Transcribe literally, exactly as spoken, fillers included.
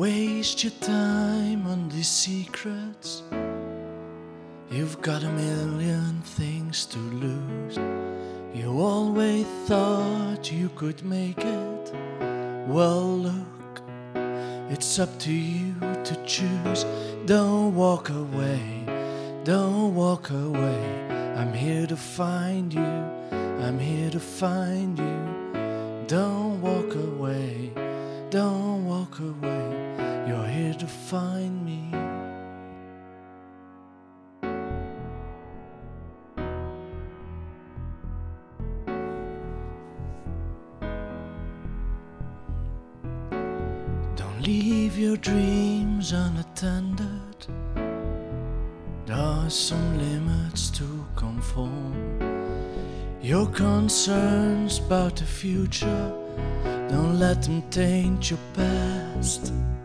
waste your time on these secrets. You've got a million things to lose. You always thought you could make it. Well, look, it's up to you to choose. Don't walk away, don't walk away. I'm here to find you, I'm here to find you. Don't walk away, don't walk away. You're here to find me. Don't leave your dreams unattended. There are some limits to conform. Your concerns about the future, don't let them taint your past.